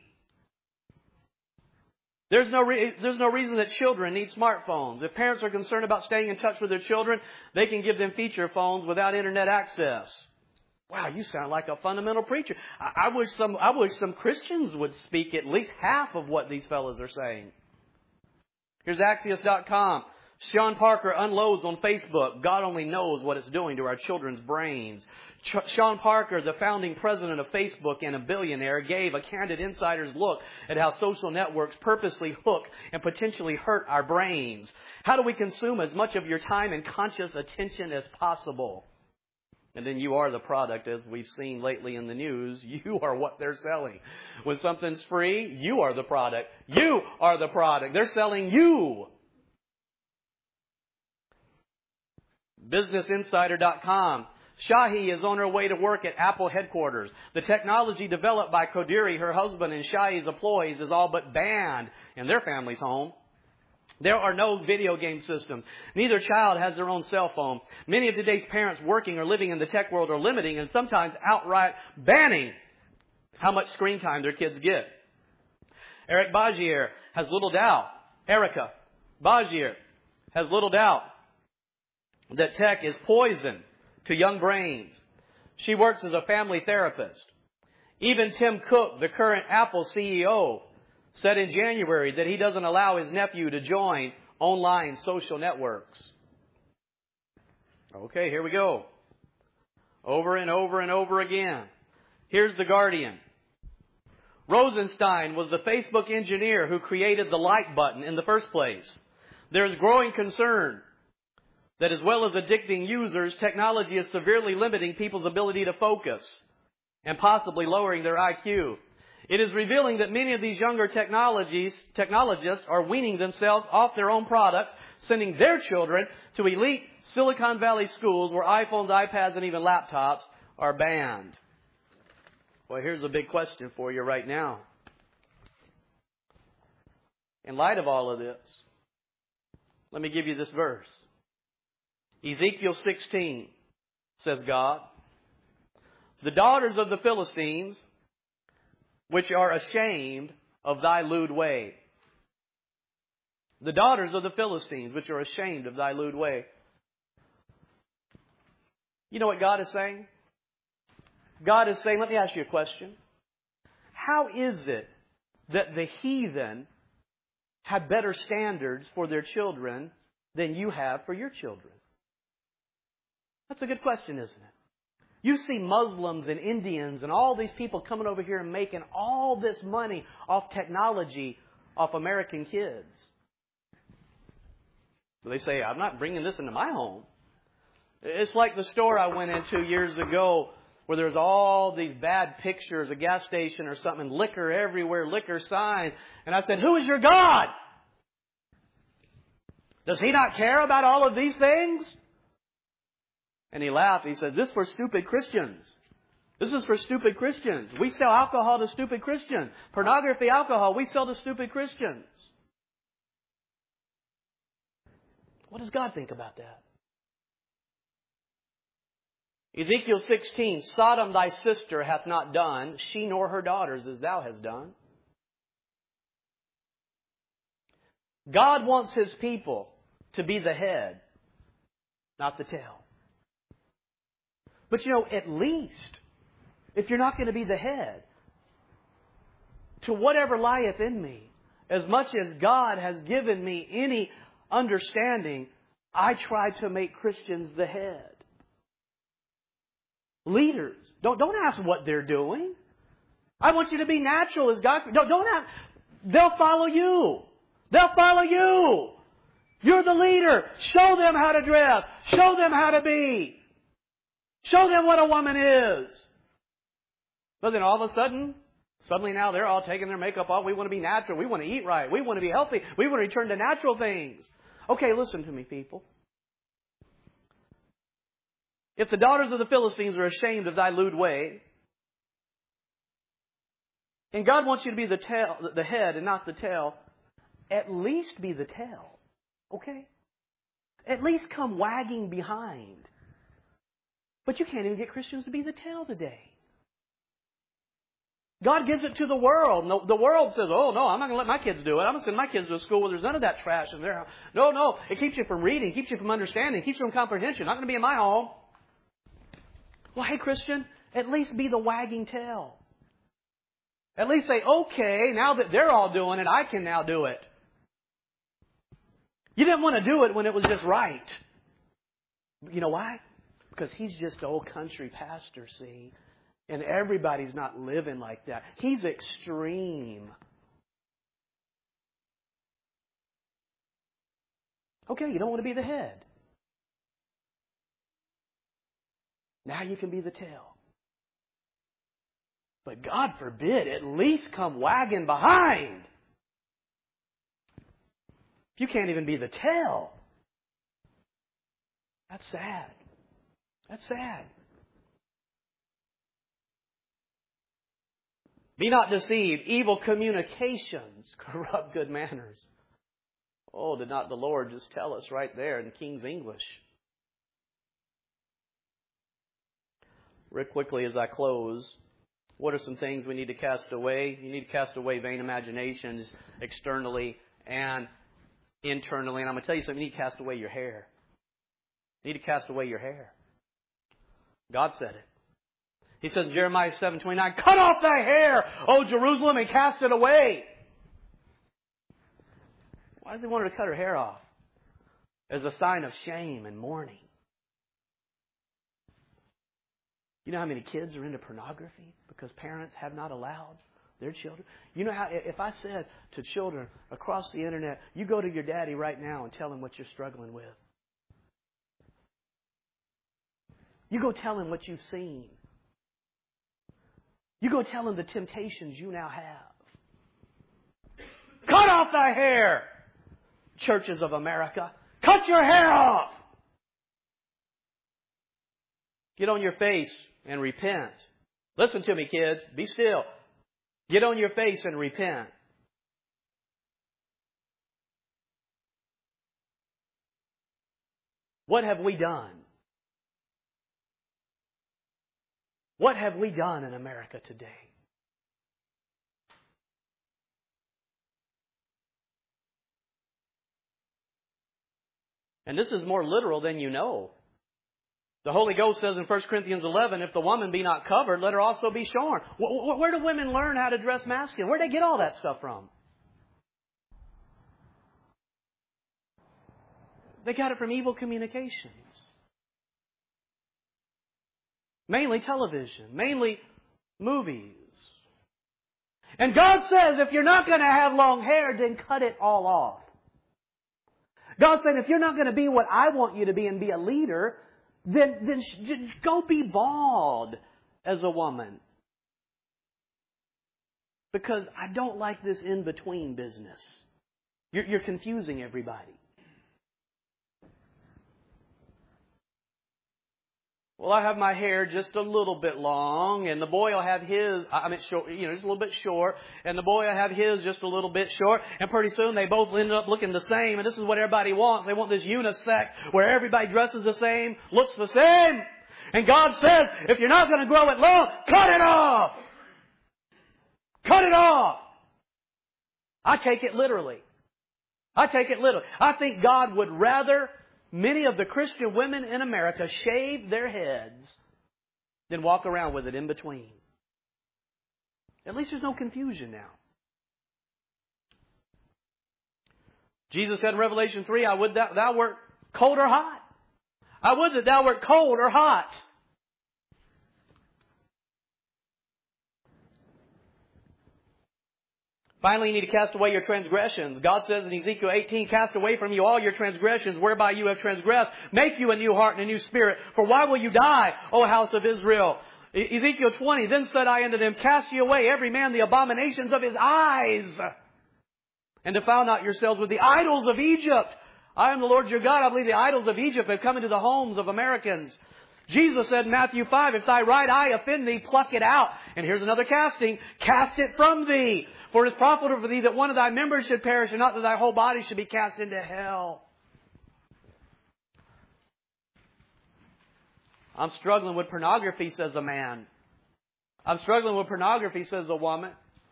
there's no reason that children need smartphones. If parents are concerned about staying in touch with their children, they can give them feature phones without internet access. Wow, you sound like a fundamental preacher. I wish some Christians would speak at least half of what these fellows are saying. Here's Axios.com. Sean Parker unloads on Facebook. God only knows what it's doing to our children's brains. Sean Parker, the founding president of Facebook and a billionaire, gave a candid insider's look at how social networks purposely hook and potentially hurt our brains. How do we consume as much of your time and conscious attention as possible? And then you are the product, as we've seen lately in the news. You are what they're selling. When something's free, you are the product. You are the product. They're selling you. BusinessInsider.com. Shahi is on her way to work at Apple headquarters. The technology developed by Kodiri, her husband, and Shahi's employees is all but banned in their family's home. There are no video game systems. Neither child has their own cell phone. Many of today's parents working or living in the tech world are limiting and sometimes outright banning how much screen time their kids get. Erica Bagier has little doubt that tech is poison to young brains. She works as a family therapist. Even Tim Cook, the current Apple CEO, said in January that he doesn't allow his nephew to join online social networks. Okay, here we go. Over and over and over again. Here's The Guardian. Rosenstein was the Facebook engineer who created the like button in the first place. There's growing concern that as well as addicting users, technology is severely limiting people's ability to focus and possibly lowering their IQ. It is revealing that many of these younger technologists are weaning themselves off their own products, sending their children to elite Silicon Valley schools where iPhones, iPads, and even laptops are banned. Well, here's a big question for you right now. In light of all of this, Let me give you this verse. Ezekiel 16 says God, the daughters of the Philistines, which are ashamed of thy lewd way. The daughters of the Philistines, which are ashamed of thy lewd way. You know what God is saying? God is saying, let me ask you a question. How is it that the heathen have better standards for their children than you have for your children? That's a good question, isn't it? You see Muslims and Indians and all these people coming over here and making all this money off technology, off American kids. They say, I'm not bringing this into my home. It's like the store I went into years ago where there's all these bad pictures, a gas station or something, liquor everywhere, liquor signs. And I said, who is your God? Does He not care about all of these things? And he laughed. He said, this is for stupid Christians. This is for stupid Christians. We sell alcohol to stupid Christians. Pornography, alcohol, we sell to stupid Christians. What does God think about that? Ezekiel 16, Sodom thy sister hath not done, she nor her daughters as thou hast done. God wants His people to be the head, not the tail. But you know, at least, if you're not going to be the head, to whatever lieth in me, as much as God has given me any understanding, I try to make Christians the head. Leaders, don't ask what they're doing. I want you to be natural as God. Don't ask. They'll follow you. They'll follow you. You're the leader. Show them how to dress. Show them how to be. Show them what a woman is. But then all of a sudden, suddenly now they're all taking their makeup off. We want to be natural. We want to eat right. We want to be healthy. We want to return to natural things. Okay, listen to me, people. If the daughters of the Philistines are ashamed of thy lewd way, and God wants you to be the head and not the tail, at least be the tail. Okay? At least come wagging behind. But you can't even get Christians to be the tail today. God gives it to the world. No, the world says, oh, no, I'm not going to let my kids do it. I'm going to send my kids to a school where there's none of that trash in there. No. It keeps you from reading. It keeps you from understanding. It keeps you from comprehension. Not going to be in my home. Well, hey, Christian, at least be the wagging tail. At least say, okay, now that they're all doing it, I can now do it. You didn't want to do it when it was just right. You know why? Because he's just an old country pastor, see? And everybody's not living like that. He's extreme. Okay, you don't want to be the head. Now you can be the tail. But God forbid, at least come wagging behind. If you can't even be the tail, that's sad. That's sad. Be not deceived. Evil communications corrupt good manners. Oh, did not the Lord just tell us right there in King's English? Real quickly as I close, what are some things we need to cast away? You need to cast away vain imaginations externally and internally. And I'm going to tell you something. You need to cast away your hair. You need to cast away your hair. God said it. He says in Jeremiah 7:29, cut off thy hair, O Jerusalem, and cast it away. Why does He want her to cut her hair off? As a sign of shame and mourning. You know how many kids are into pornography because parents have not allowed their children? You know how, if I said to children across the internet, you go to your daddy right now and tell him what you're struggling with. You go tell him what you've seen. You go tell him the temptations you now have. Cut off thy hair, churches of America. Cut your hair off. Get on your face and repent. Listen to me, kids. Be still. Get on your face and repent. What have we done? What have we done in America today? And this is more literal than you know. The Holy Ghost says in 1 Corinthians 11, if the woman be not covered, let her also be shorn. Where do women learn how to dress masculine? Where do they get all that stuff from? They got it from evil communications. Mainly television. Mainly movies. And God says, if you're not going to have long hair, then cut it all off. God said, if you're not going to be what I want you to be and be a leader, then go be bald as a woman. Because I don't like this in-between business. You're confusing everybody. Well, I have my hair just a little bit long, and the boy will have his, short, just a little bit short, and the boy will have his just a little bit short, and pretty soon they both end up looking the same, and this is what everybody wants. They want this unisex, where everybody dresses the same, looks the same. And God says, if you're not going to grow it long, cut it off! Cut it off! I take it literally. I take it literally. I think God would rather many of the Christian women in America shave their heads than walk around with it in between. At least there's no confusion now. Jesus said in Revelation 3, I would that thou wert cold or hot. I would that thou wert cold or hot. Finally, you need to cast away your transgressions. God says in Ezekiel 18, cast away from you all your transgressions, whereby you have transgressed. Make you a new heart and a new spirit. For why will you die, O house of Israel? Ezekiel 20, then said I unto them, cast ye away every man the abominations of his eyes, and defile not yourselves with the idols of Egypt. I am the Lord your God. I believe the idols of Egypt have come into the homes of Americans. Jesus said in Matthew 5, if thy right eye offend thee, pluck it out. And here's another casting. Cast it from thee. For it is profitable for thee that one of thy members should perish, and not that thy whole body should be cast into hell. I'm struggling with pornography, says a man. I'm struggling with pornography, says a woman.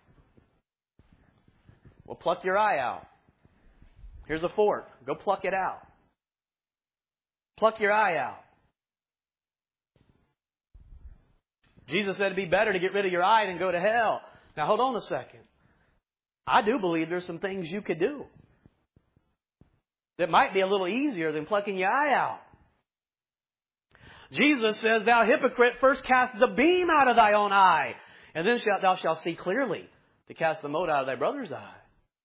Well, pluck your eye out. Here's a fork. Go pluck it out. Pluck your eye out. Jesus said it'd be better to get rid of your eye than go to hell. Now hold on a second. I do believe there's some things you could do that might be a little easier than plucking your eye out. Jesus says, thou hypocrite, first cast the beam out of thy own eye, and then thou shalt see clearly to cast the mote out of thy brother's eye.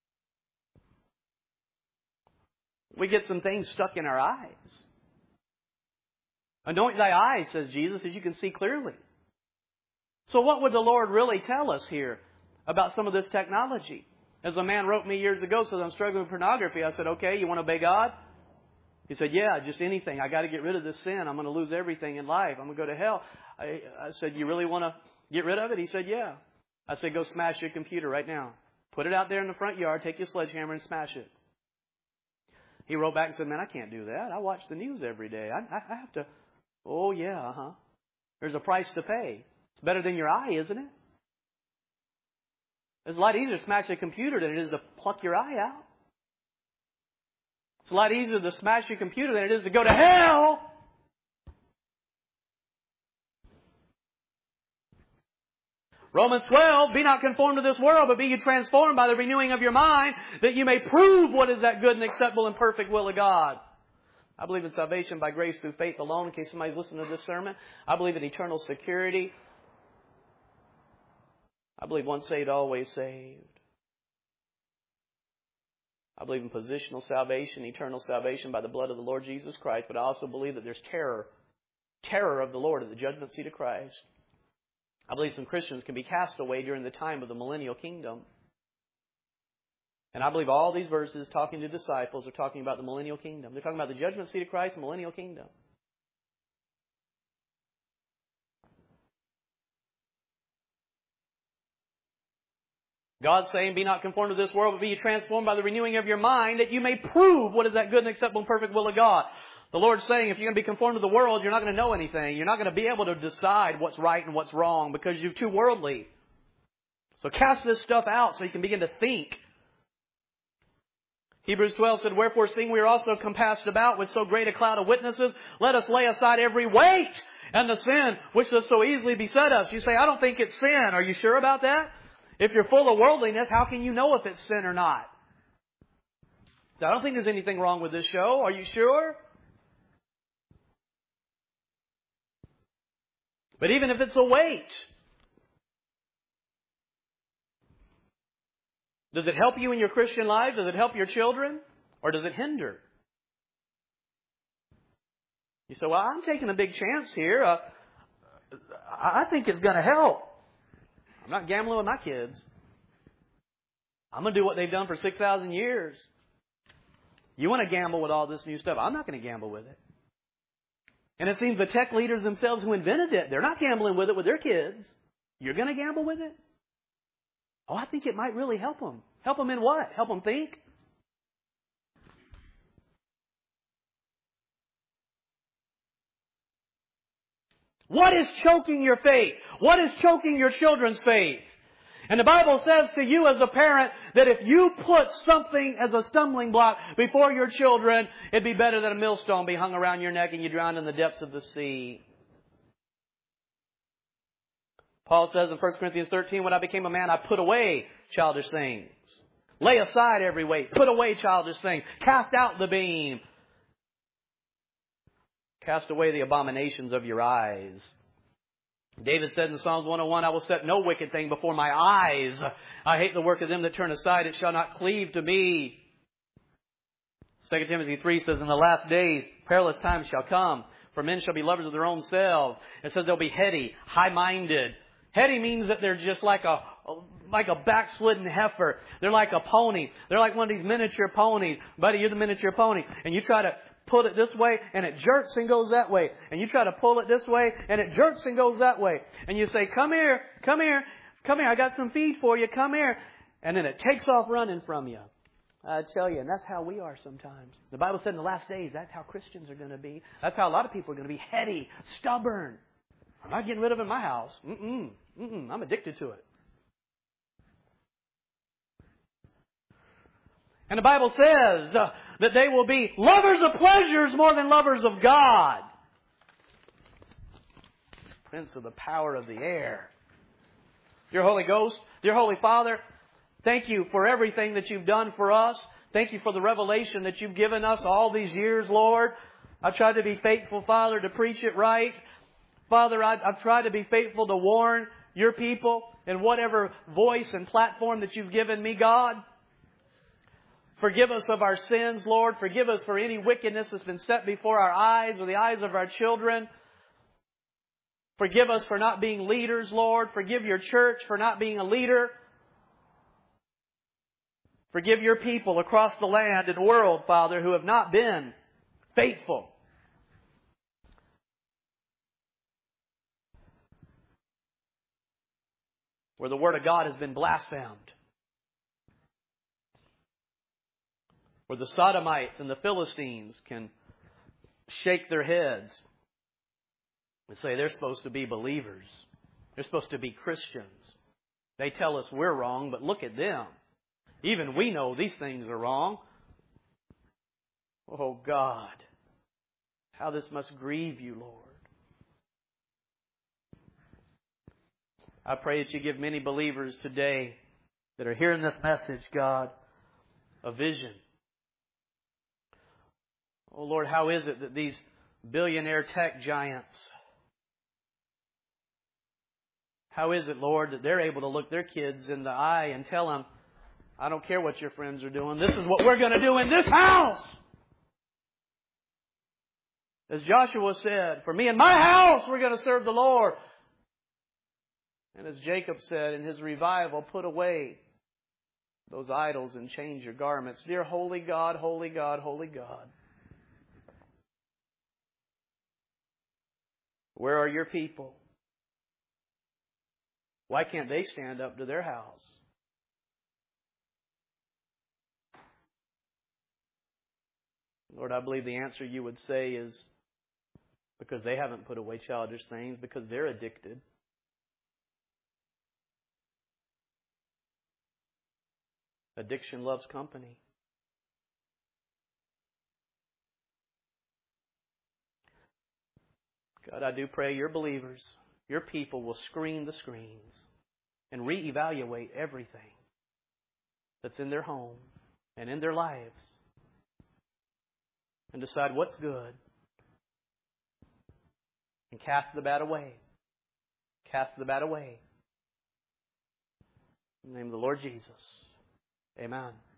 We get some things stuck in our eyes. Anoint thy eyes, says Jesus, as you can see clearly. So what would the Lord really tell us here about some of this technology? As a man wrote me years ago, says, I'm struggling with pornography. I said, okay, you want to obey God? He said, yeah, just anything. I got to get rid of this sin. I'm going to lose everything in life. I'm going to go to hell. I said, you really want to get rid of it? He said, yeah. I said, go smash your computer right now. Put it out there in the front yard. Take your sledgehammer and smash it. He wrote back and said, man, I can't do that. I watch the news every day. I have to. Oh, yeah, There's a price to pay. It's better than your eye, isn't it? It's a lot easier to smash a computer than it is to pluck your eye out. It's a lot easier to smash your computer than it is to go to hell. Romans 12, be not conformed to this world, but be ye transformed by the renewing of your mind, that you may prove what is that good and acceptable and perfect will of God. I believe in salvation by grace through faith alone, in case somebody's listening to this sermon. I believe in eternal security. I believe once saved, always saved. I believe in positional salvation, eternal salvation by the blood of the Lord Jesus Christ. But I also believe that there's terror of the Lord at the judgment seat of Christ. I believe some Christians can be cast away during the time of the millennial kingdom. And I believe all these verses talking to disciples are talking about the millennial kingdom. They're talking about the judgment seat of Christ and the millennial kingdom. God's saying, be not conformed to this world, but be ye transformed by the renewing of your mind, that you may prove what is that good and acceptable and perfect will of God. The Lord's saying if you're going to be conformed to the world, you're not going to know anything. You're not going to be able to decide what's right and what's wrong because you're too worldly. So cast this stuff out so you can begin to think. Hebrews 12 said, Wherefore, seeing we are also compassed about with so great a cloud of witnesses, let us lay aside every weight and the sin which does so easily beset us. You say, I don't think it's sin. Are you sure about that? If you're full of worldliness, how can you know if it's sin or not? I don't think there's anything wrong with this show. Are you sure? But even if it's a weight, does it help you in your Christian life? Does it help your children? Or does it hinder? You say, well, I'm taking a big chance here. I think it's going to help. I'm not gambling with my kids. I'm going to do what they've done for 6,000 years. You want to gamble with all this new stuff? I'm not going to gamble with it. And it seems the tech leaders themselves who invented it, they're not gambling with it with their kids. You're going to gamble with it? Oh, I think it might really help them. Help them in what? Help them think? What is choking your faith? What is choking your children's faith? And the Bible says to you as a parent that if you put something as a stumbling block before your children, it'd be better than a millstone be hung around your neck and you drown in the depths of the sea. Paul says in 1 Corinthians 13, when I became a man, I put away childish things. Lay aside every weight. Put away childish things. Cast out the beam. Cast away the abominations of your eyes. David said in Psalms 101, I will set no wicked thing before my eyes. I hate the work of them that turn aside. It shall not cleave to me. 2 Timothy 3 says, in the last days, perilous times shall come. For men shall be lovers of their own selves. It says they'll be heady, high-minded. Heady means that they're just like a backslidden heifer. They're like a pony. They're like one of these miniature ponies. Buddy, you're the miniature pony. And you try to pull it this way and it jerks and goes that way. And you try to pull it this way and it jerks and goes that way. And you say, come here, come here, come here. I got some feed for you. Come here. And then it takes off running from you. I tell you, and that's how we are sometimes. The Bible said in the last days, that's how Christians are going to be. That's how a lot of people are going to be heady, stubborn. I'm not getting rid of it in my house. I'm addicted to it. And the Bible says that they will be lovers of pleasures more than lovers of God. Prince of the power of the air. Dear Holy Ghost, dear Holy Father, thank you for everything that you've done for us. Thank you for the revelation that you've given us all these years, Lord. I've tried to be faithful, Father, to preach it right. Father, I've tried to be faithful to warn your people in whatever voice and platform that you've given me, God. Forgive us of our sins, Lord. Forgive us for any wickedness that's been set before our eyes or the eyes of our children. Forgive us for not being leaders, Lord. Forgive your church for not being a leader. Forgive your people across the land and world, Father, who have not been faithful. Where the Word of God has been blasphemed. Where the Sodomites and the Philistines can shake their heads and say they're supposed to be believers. They're supposed to be Christians. They tell us we're wrong, but look at them. Even we know these things are wrong. Oh God, how this must grieve you, Lord. I pray that you give many believers today that are hearing this message, God, a vision. Oh Lord, how is it that these billionaire tech giants, how is it, Lord, that they're able to look their kids in the eye and tell them, I don't care what your friends are doing. This is what we're going to do in this house. As Joshua said, for me and my house, we're going to serve the Lord. And as Jacob said in his revival, put away those idols and change your garments. Dear holy God, holy God, holy God. Where are your people? Why can't they stand up to their house? Lord, I believe the answer you would say is because they haven't put away childish things, because they're addicted. Addiction loves company. God, I do pray your believers, your people will screen the screens and reevaluate everything that's in their home and in their lives and decide what's good and cast the bad away. Cast the bad away. In the name of the Lord Jesus. Amen.